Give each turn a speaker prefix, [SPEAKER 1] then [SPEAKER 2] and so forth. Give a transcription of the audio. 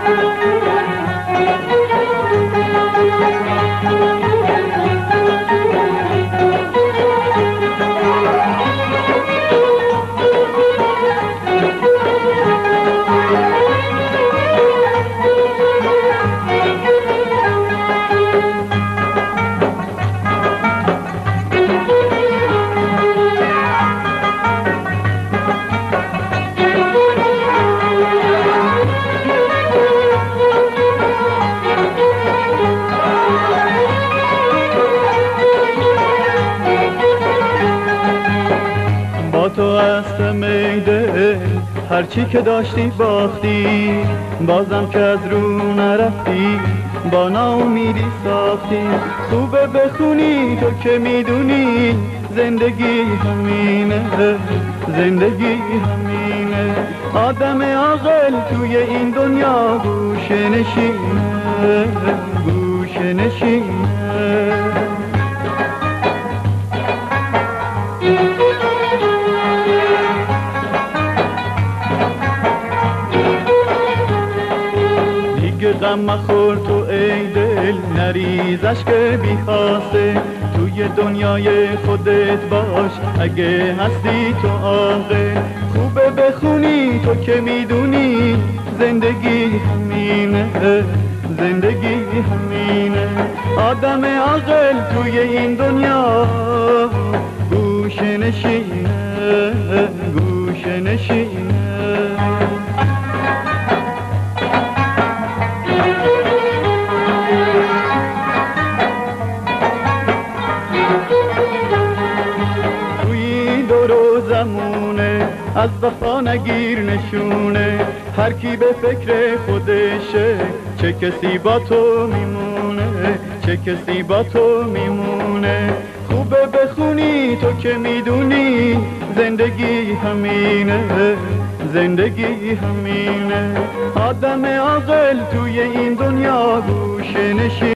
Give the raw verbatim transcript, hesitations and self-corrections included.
[SPEAKER 1] با تو هستم ای دل، هرچی که داشتی باختی، بازم که از رو نرفتی با ناامیدی ساختی. خوبه بخونی تو که میدونی زندگی همینه، زندگی همینه. آدم عاقل توی این دنیا گوشه نشینه، گوشه نشینه. غم مخور تو ای دل، نریز اشک بی خاصه. توی دنیای خودت باش اگه هستی تو عاقل. خوبه بخونی تو که میدونی زندگی همینه، زندگی همینه. آدم عاقل توی این دنیا گوشه نشینه، گوشه نشینه. زمونه از وفا نگیر نشونه، هر کی به فکر خودشه چه کسی با تو میمونه، چه کسی با تو میمونه. خوبه بخونی تو که میدونی زندگی همینه، زندگی همینه. آدم عاقل توی این دنیا گوشه نشینه.